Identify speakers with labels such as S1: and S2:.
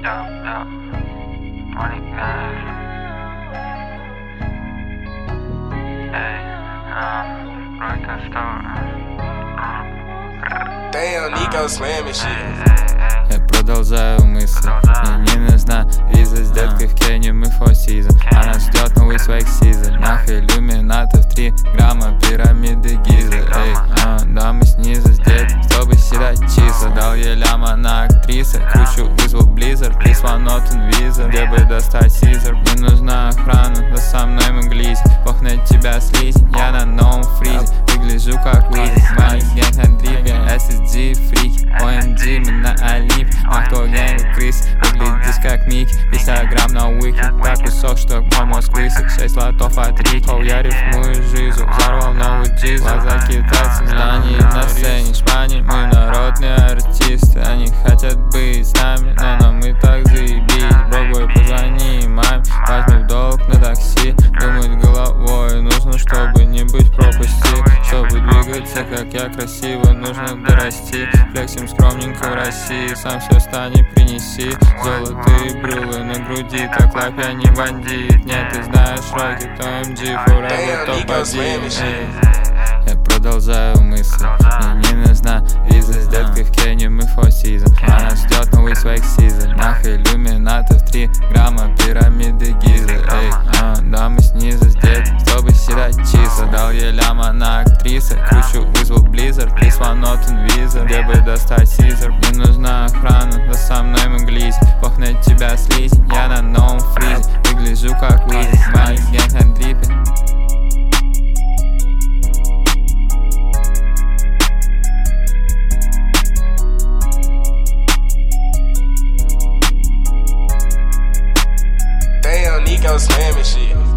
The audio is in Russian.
S1: Money cash. Hey, Royka Store.
S2: Damn, Nico slamming shit.
S3: Я продолжаю мысль, мне не нужна виза. С деткой в Кении мы four season. Она ждет новый свайк сизон. Нах иллюминатов 3 грамма пирамиды Гиза. Эй, да мы снизу здесь, чтобы считать числа. Дал ей ляма на актрисы, кручу вызвал Blizzard. Please one not in visa, где бы достать Сизер. Мне нужна охрана, да со мной мглись. Бог на тебя слизь, я на новом фризе. Выгляжу как Уизи, Мalik гэнг на дрипе. SSG фрики, OMG мы на Олимпе. Авто гэнг крыс, выглядишь как Микки. 50 грамм на уики, так кусок, что мой мозг высок. 6 лотов от Рики, я рифмую жизнь. Взорвал новый джиз, глаза китайцев. Знания на сцене шпани, мы народные артисты. Они хотят быть с нами, но нам и так заебись. Брокбой, позвони маме, возьми в долг на такси. Думать головой нужно, чтобы не быть в пропасти. Чтобы двигаться, как я красиво, нужно дорасти. Флексим скромненько в России, сам все встань и принеси. Золотые брюлы на груди, так лайф я не бандит. Нет, ты знаешь Рокки, то MG, forever топ-1. Я продолжаю мысль, мне не нужна виза. С деткой в Кении мы four season. Она ждет новый свайк сизон. Нах иллюминатов 3 грамма пирамиды Гиза. Эй, да мы снизу здесь, чтобы считать числа. Дал ей ляма на актрисы, кручу вызвал Blizzard. Please one not in visa, где бы достать Сизер. Мне нужна охрана, да со мной мглись. Бог на тебя слизь, я на новом фризе. Выгляжу как Уизи, Мalik гэнг на дрипе.
S2: Damn, Nico slamming shit.